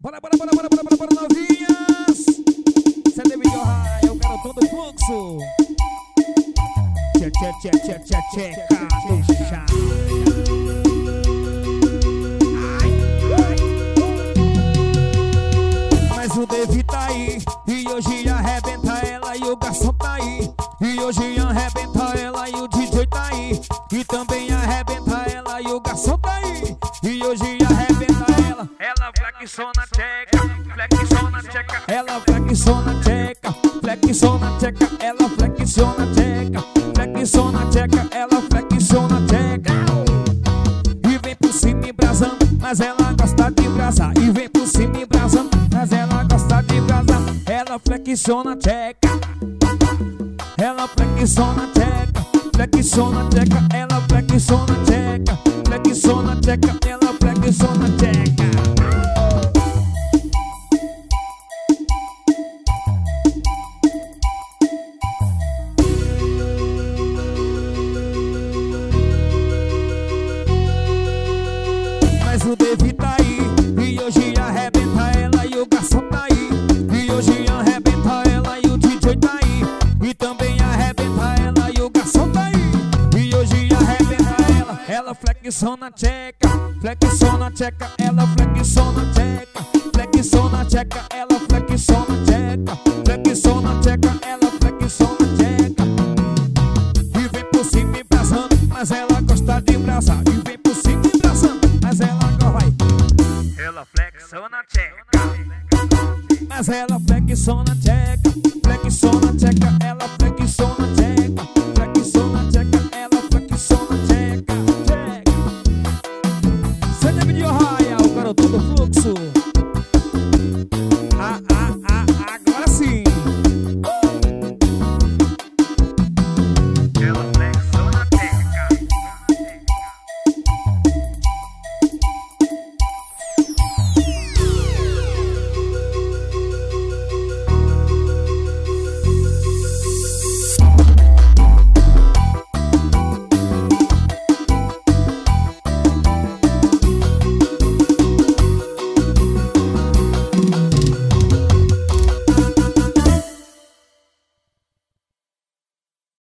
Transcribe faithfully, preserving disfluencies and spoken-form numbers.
Bora, bora, bora, bora, bora, bora, bora, novinhas. C D Video High, é o garotão do fluxo. Tchê, tchê, tchê, tchê, tchê, tchê, do chá. Mas o David tá aí, e hoje arrebenta ela e o garçom tá aí. E hoje arrebenta ela e o D J tá aí. E também arrebenta ela e o garçom tá aí. E hoje arrebenta ela. Ela flexiona tcheca, flexiona tcheca. Ela flexiona tcheca, flexiona tcheca. Ela flexiona tcheca, flexiona tcheca. Ela flexiona tcheca. E vem por cima embrasando, mas ela gosta de brasar. E vem por cima embrasando, mas ela gosta de brasar. Ela flexiona tcheca, ela flexiona tcheca, flexiona tcheca. Ela flexiona tcheca, flexiona tcheca. Ela flexiona tcheca. Mas o David tá aí, e hoje arrebenta ela e o garçom tá aí. E hoje arrebenta ela e o D J tá aí. E também arrebenta ela e o garçom tá aí. E hoje arrebenta ela. Ela flexiona tcheca, flexiona tcheca. Ela flexiona tcheca, flexiona tcheca. Ela flexiona tcheca, flexiona tcheca. Ela flexiona tcheca. E vem por cima embrasando, mas ela gosta de embrasar. E vem por cima embrasando, mas ela agora vai. Ela flexiona tcheca, Mas ela flexiona tcheca, flexiona tcheca. Ela flexiona tcheca,